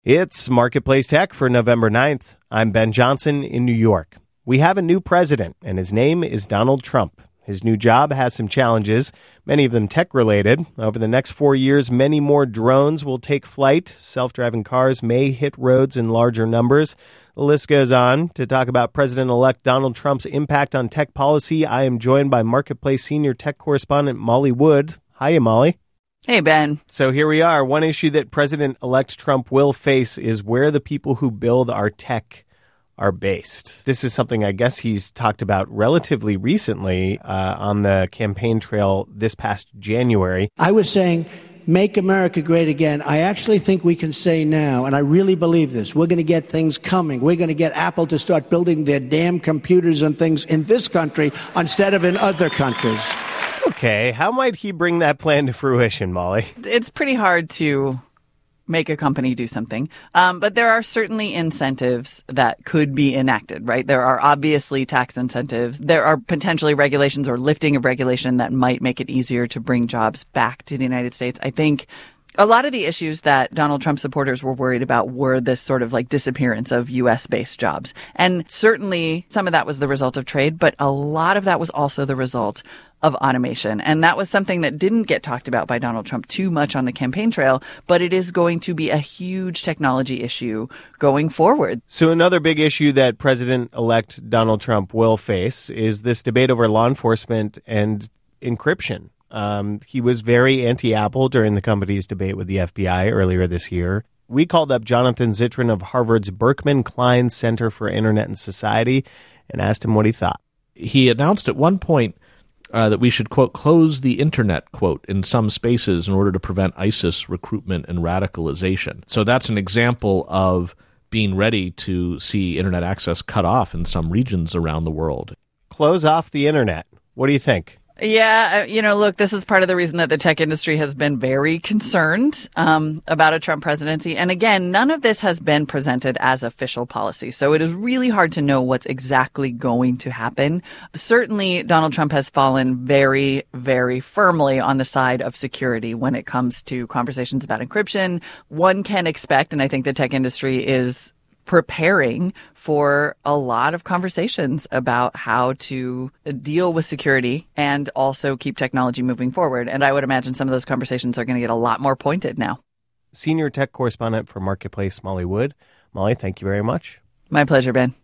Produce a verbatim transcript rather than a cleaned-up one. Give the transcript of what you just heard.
It's Marketplace Tech for November ninth. I'm Ben Johnson in New York. We have a new president, and his name is Donald Trump. His new job has some challenges, many of them tech-related. Over the next four years, many more drones will take flight. Self-driving cars may hit roads in larger numbers. The list goes on. To talk about President-elect Donald Trump's impact on tech policy, I am joined by Marketplace senior tech correspondent Molly Wood. Hiya, Molly. Hey, Ben. So here we are. One issue that President-elect Trump will face is where the people who build our tech are based. This is something I guess he's talked about relatively recently uh, on the campaign trail this past January. I was saying, make America great again. I actually think we can say now, and I really believe this, we're going to get things coming. We're going to get Apple to start building their damn computers and things in this country instead of in other countries. Okay, how might he bring that plan to fruition, Molly? It's pretty hard to make a company do something, um, but there are certainly incentives that could be enacted, right? There are obviously tax incentives. There are potentially regulations or lifting of regulation that might make it easier to bring jobs back to the United States. I think a lot of the issues that Donald Trump supporters were worried about were this sort of like disappearance of U S-based jobs. And certainly some of that was the result of trade, but a lot of that was also the result of automation. And that was something that didn't get talked about by Donald Trump too much on the campaign trail, but it is going to be a huge technology issue going forward. So another big issue that President-elect Donald Trump will face is this debate over law enforcement and encryption. Um, he was very anti-Apple during the company's debate with the F B I earlier this year. We called up Jonathan Zittrain of Harvard's Berkman Klein Center for Internet and Society and asked him what he thought. He announced at one point uh, that we should, quote, close the Internet, quote, in some spaces in order to prevent ISIS recruitment and radicalization. So that's an example of being ready to see Internet access cut off in some regions around the world. Close off the Internet. What do you think? Yeah, you know, look, this is part of the reason that the tech industry has been very concerned um, about a Trump presidency. And again, none of this has been presented as official policy. So it is really hard to know what's exactly going to happen. Certainly, Donald Trump has fallen very, very firmly on the side of security when it comes to conversations about encryption. One can expect, and I think the tech industry is preparing for a lot of conversations about how to deal with security and also keep technology moving forward. And I would imagine some of those conversations are going to get a lot more pointed now. Senior tech correspondent for Marketplace, Molly Wood. Molly, thank you very much. My pleasure, Ben.